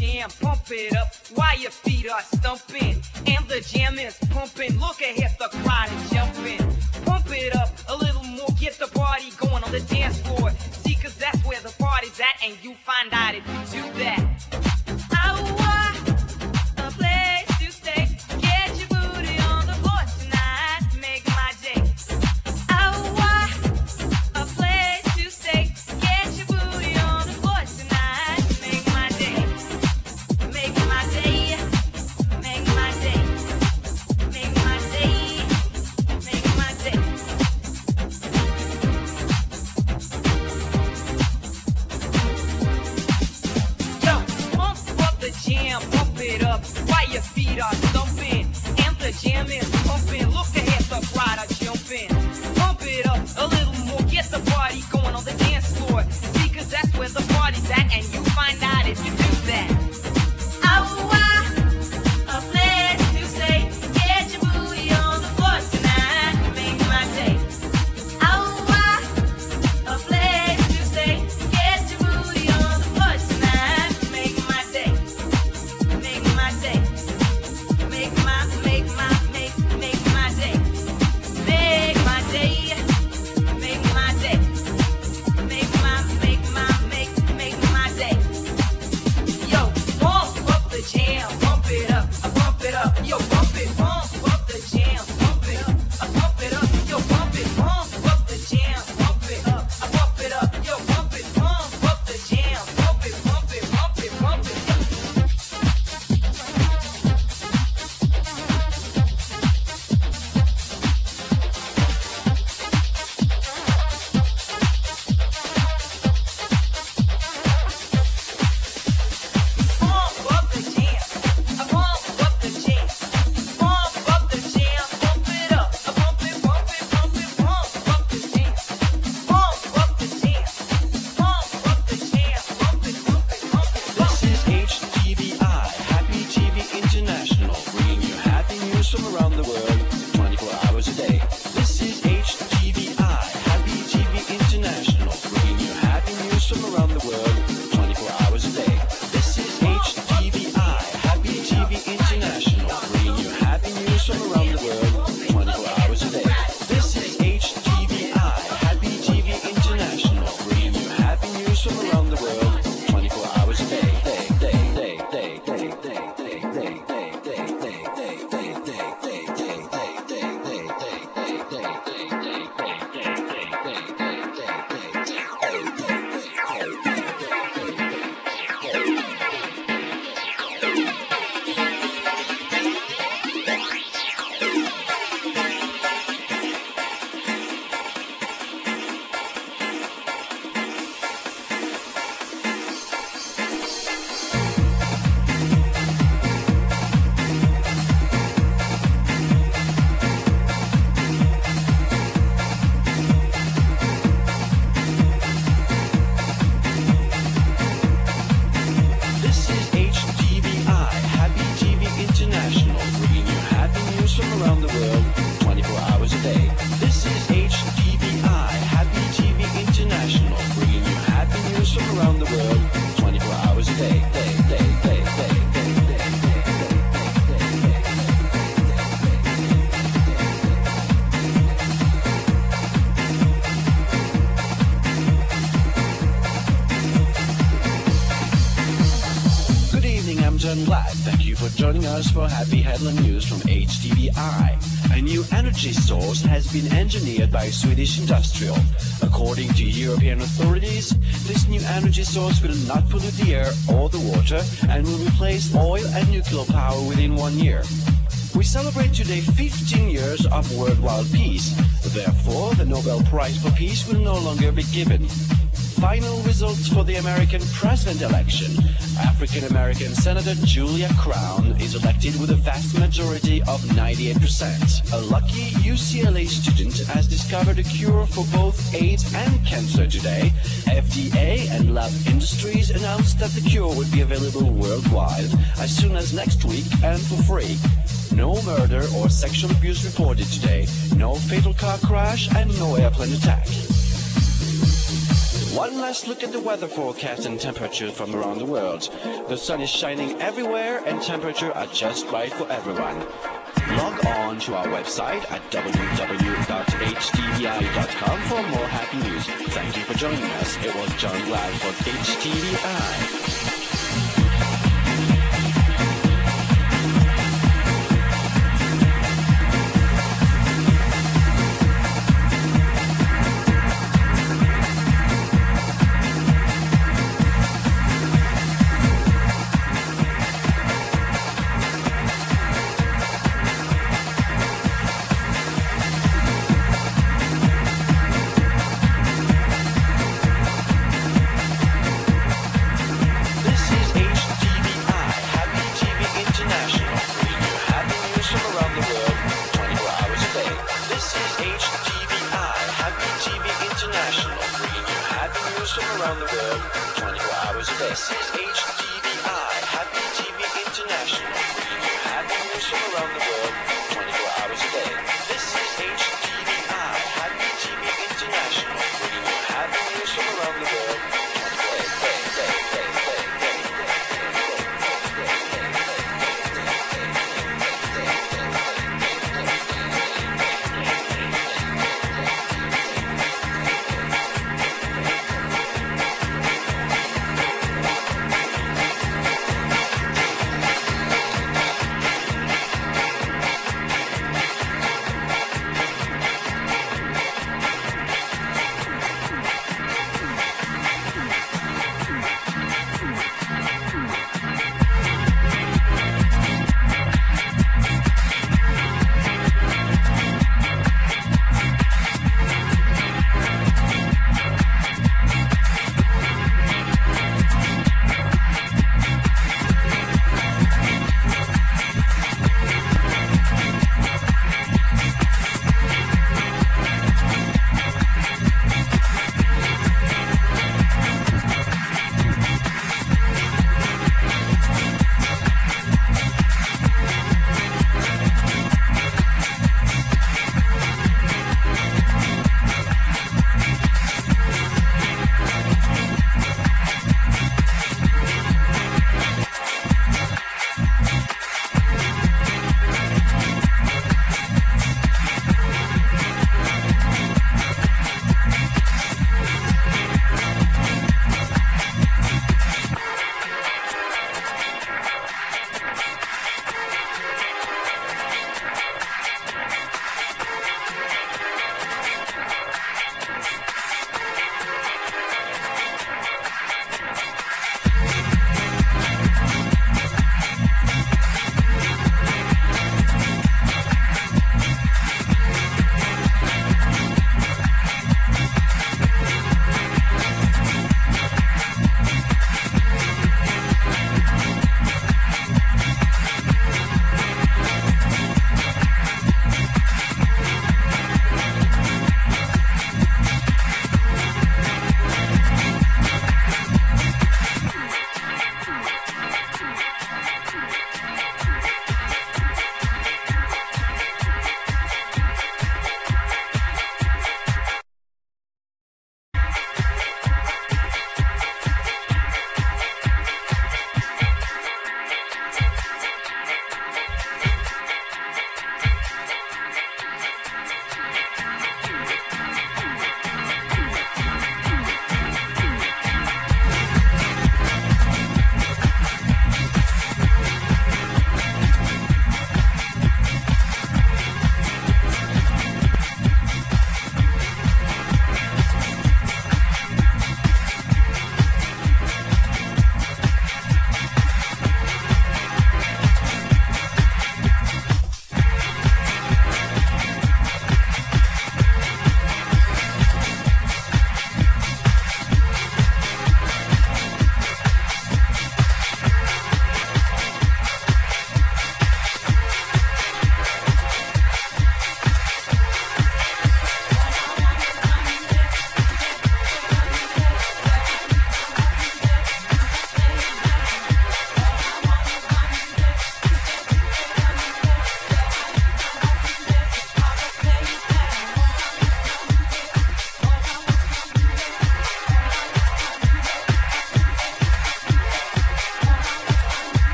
jam, pump it up while your feet are stumping. And the jam is pumping, look ahead, the crowd is jumping. Pump it up a little more, get the party going on the dance floor. See, cause that's where the party's at, and you find out if you do that. A place to stay, get your booty on the floor tonight, make my day. A place to stay, get your booty on the floor tonight, make my day. Make my day, make my day, make my day, make my day. Yo, pump up the jam, pump it up while your feet are thumping. And the jam is pumping, look ahead, the crowd are jumping. Pump it up a little more, get the party going on the dance floor. See, cause that's where the party's at, and you find out if you do that. A place to stay, get your booty on the floor tonight, make my day. A place to stay, get your booty on the floor tonight, make my day. Make my day. Make my day. Make my day. Make my day. Make my day. Make my day. Yo, pump up the jam, pump it up, pump it up. Yo, pump it, pump up the jam, pump it up, pump it up. Yo, pump it, pump up the jam, pump it up, pump it up. Yo, pump it, pump up the jam, pump it, pump it, pump it, pump it. Pump up the jam, pump up the jam, pump up the jam, pump it up, pump it, pump it, pump it, pump up the jam, pump up the jam, pump up the jam, pump it, pump it, pump it. This is HTVI, Happy TV International, bringing you happy news from around the world, 24 hours a day. This is HTVI, Happy TV International, bringing you happy news from around the world, 24 hours a day. This is HTVI, Happy TV International, bringing you happy news from around the world, 24 hours a day. This is HTVI, Happy TV International, bringing you happy news from around the world, 24 hours a day. This is HTVI, Happy TV International, bringing you happy news from around the world, 24 hours a day. This is HTVI, Happy TV International, bringing you happy news from around the world, 24 hours a day. Good evening, I'm John Glad. Thank you for joining us for Happy Headline News from HTVI. A new energy source has been engineered by Swedish Industrial. According to European authorities, this new energy source will not pollute the air or the water and will replace oil and nuclear power within 1 year. We celebrate today 15 years of worldwide peace. Therefore, the Nobel Prize for Peace will no longer be given. Final results for the American president election. African-American Senator Julia Crown is elected with a vast majority of 98%. A lucky UCLA student has discovered a cure for both AIDS and cancer today. FDA and lab industries announced that the cure would be available worldwide as soon as next week and for free. No murder or sexual abuse reported today. No fatal car crash and no airplane attack. One last look at the weather forecast and temperatures from around the world. The sun is shining everywhere and temperatures are just right for everyone. Log on to our website at www.htvi.com for more happy news. Thank you for joining us. It was John Glad for HTVI.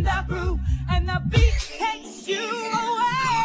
the groove, and the beat takes you away.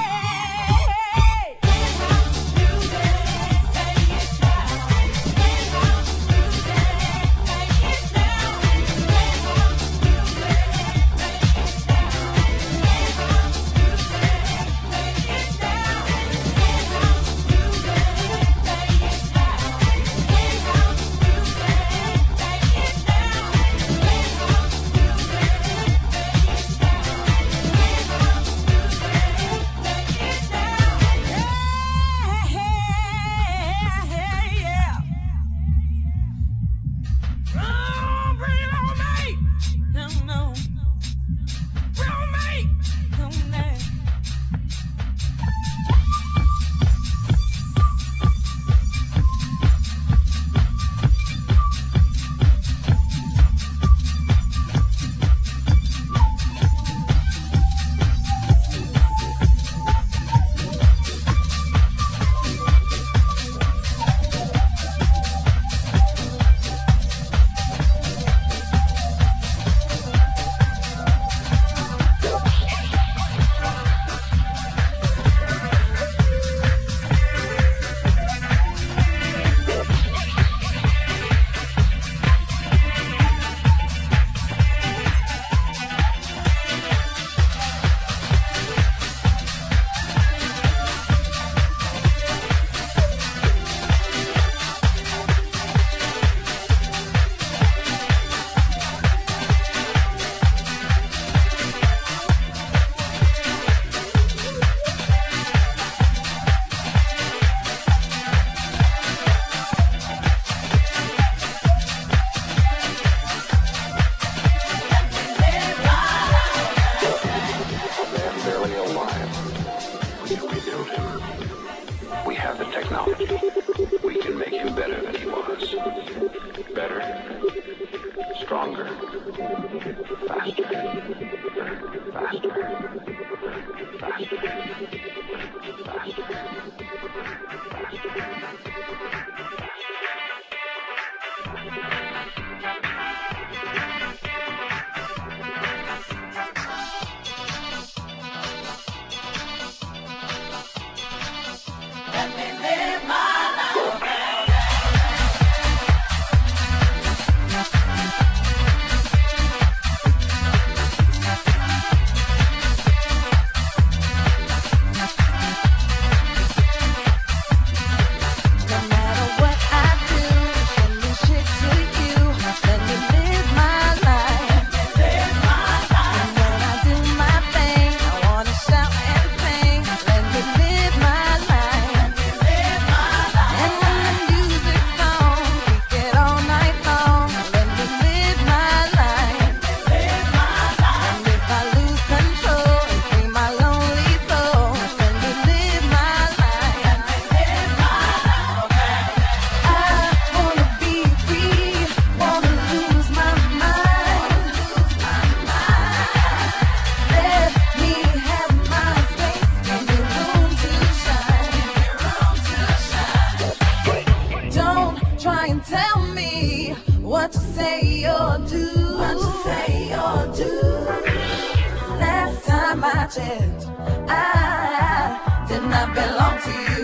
I did not belong to you.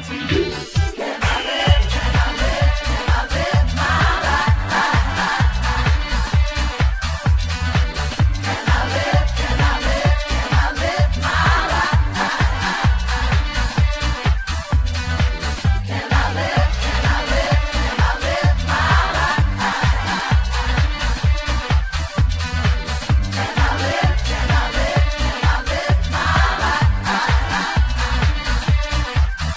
Can I live my life? Can I live my life? Can I live my life? Can I live my life? Can I live my life?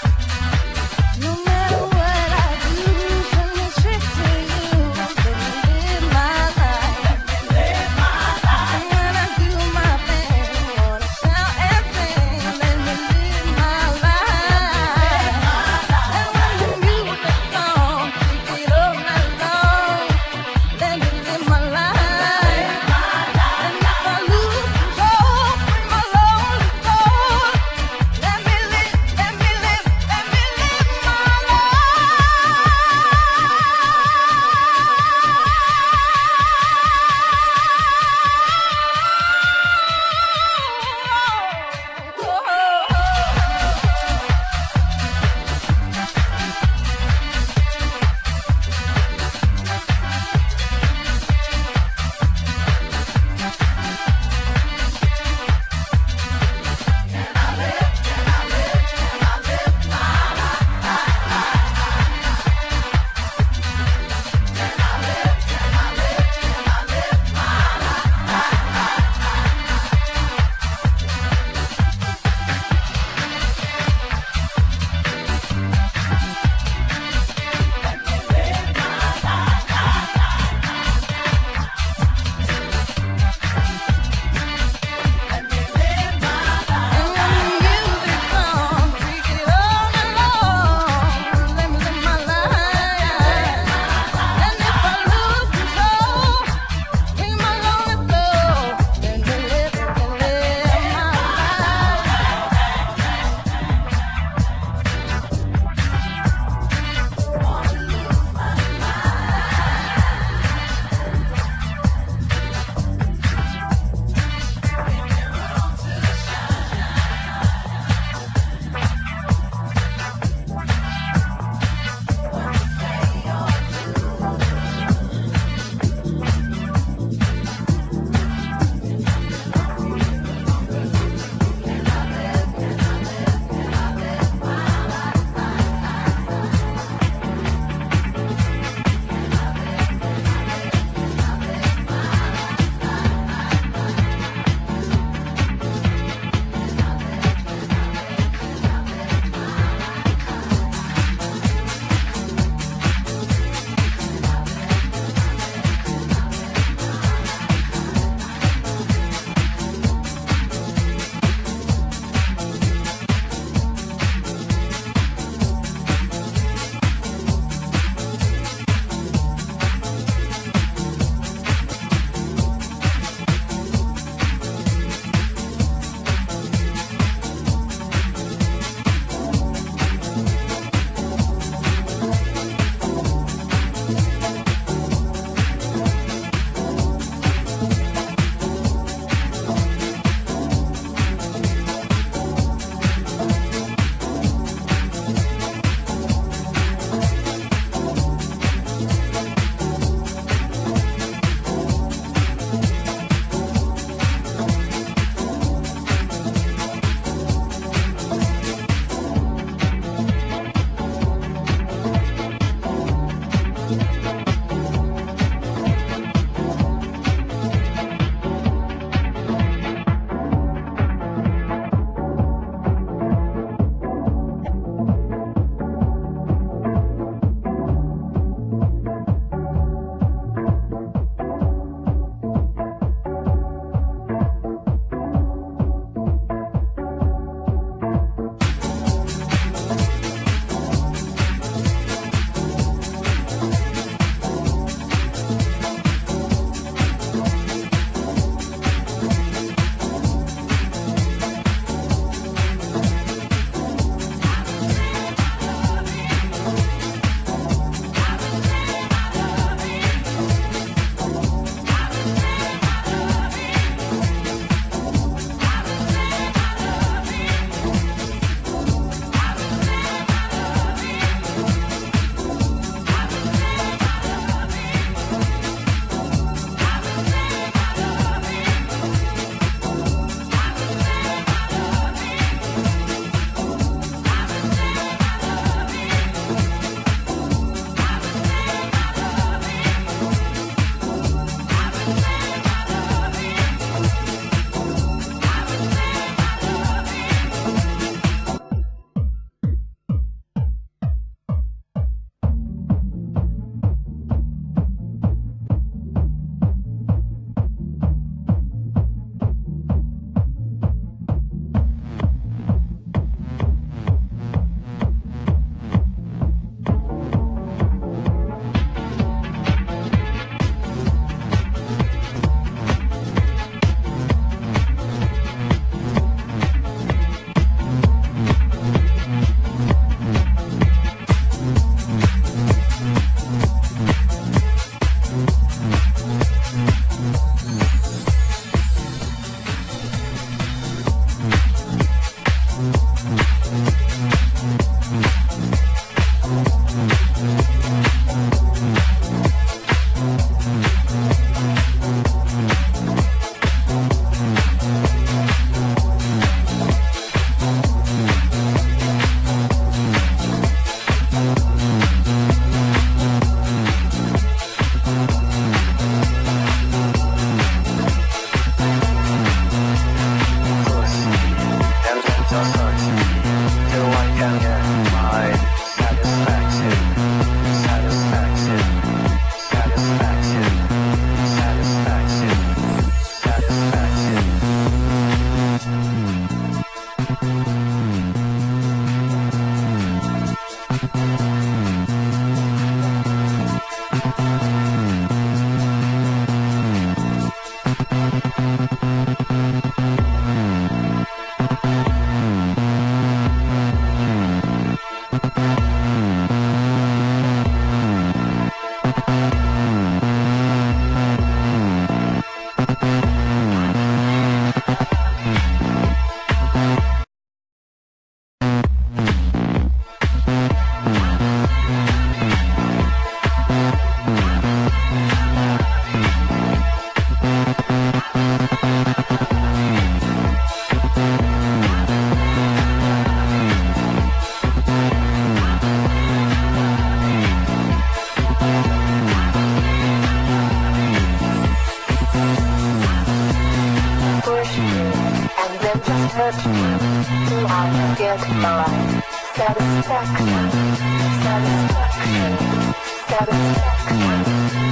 push me, and then just hurt me, till I can get my satisfaction, satisfaction, satisfaction,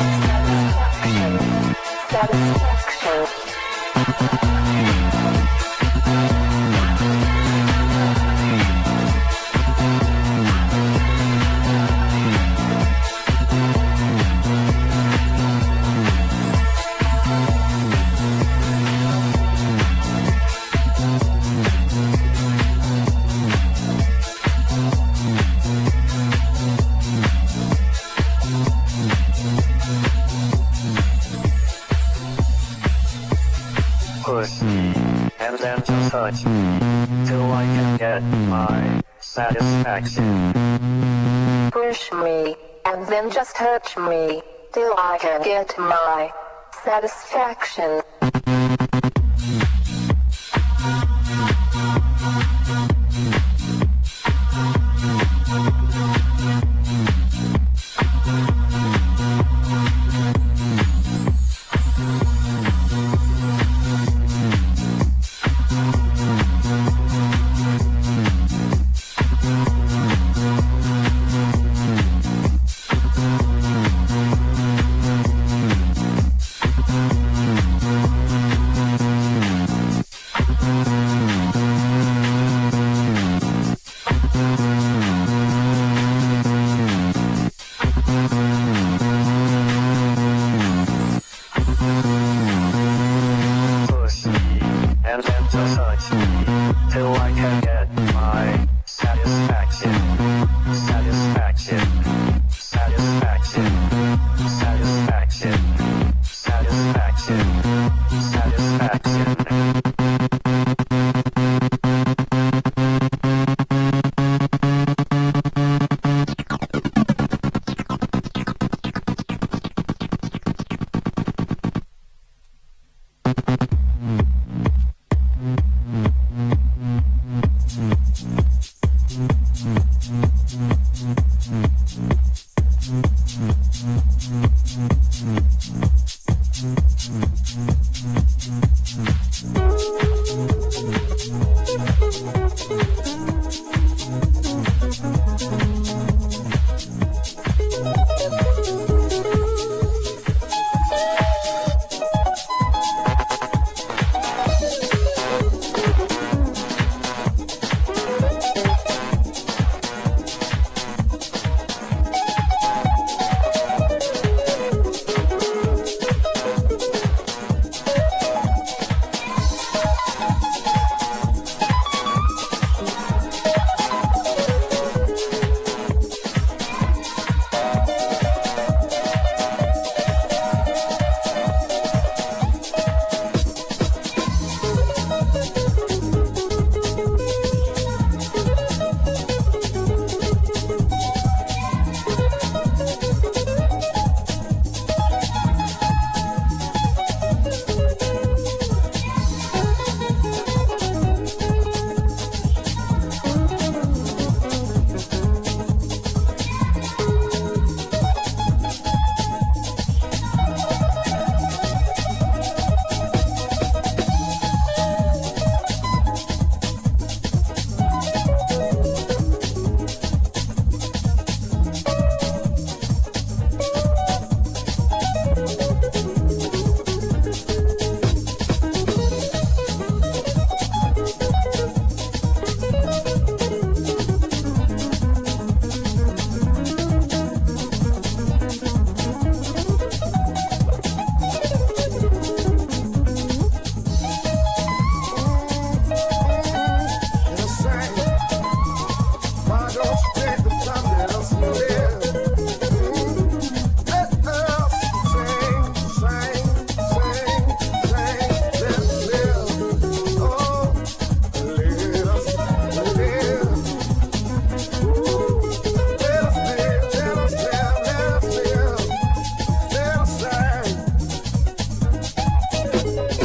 satisfaction, satisfaction. Push me, and then just touch me, till I can get my satisfaction. Push me, and then just touch me, till I can get my satisfaction.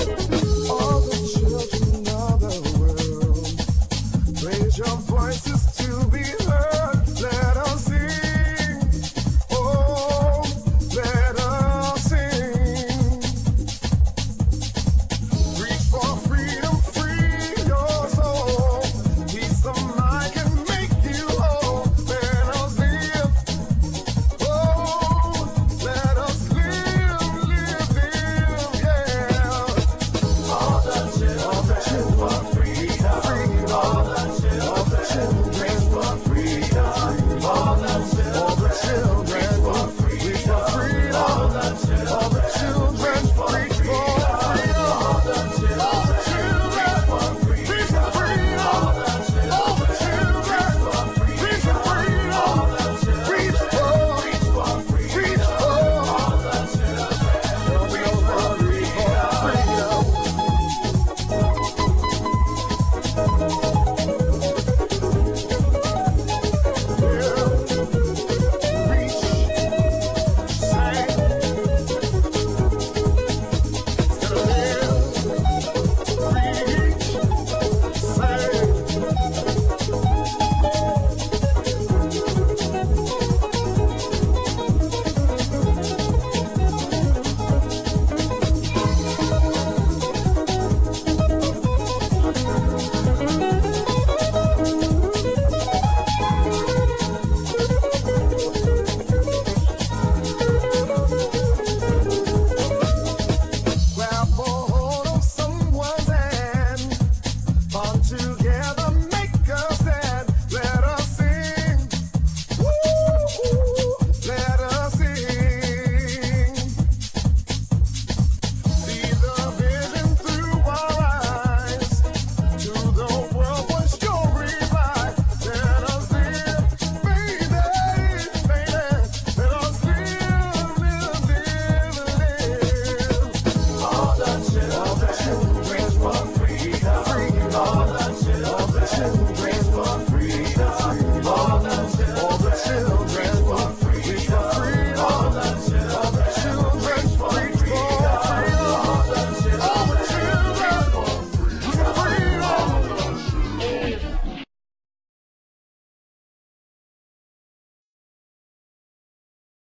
Your voice is